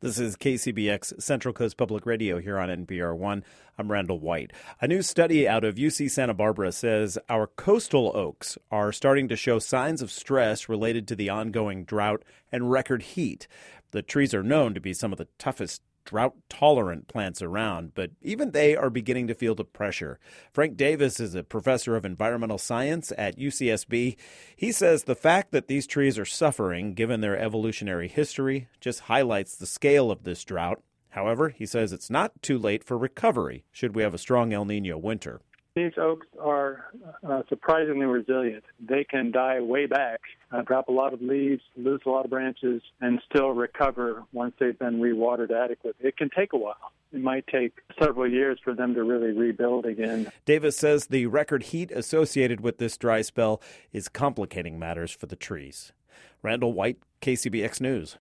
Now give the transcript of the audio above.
This is KCBX Central Coast Public Radio here on NPR One. I'm Randall White. A new study out of UC Santa Barbara says our coastal oaks are starting to show signs of stress related to the ongoing drought and record heat. The trees are known to be some of the toughest drought-tolerant plants around, but even they are beginning to feel the pressure. Frank Davis is a professor of environmental science at UCSB. He says the fact that these trees are suffering, given their evolutionary history, just highlights the scale of this drought. However, he says it's not too late for recovery should we have a strong El Niño winter. These oaks are surprisingly resilient. They can die way back, drop a lot of leaves, lose a lot of branches, and still recover once they've been rewatered adequately. It can take a while. It might take several years for them to really rebuild again. Davis says the record heat associated with this dry spell is complicating matters for the trees. Randall White, KCBX News.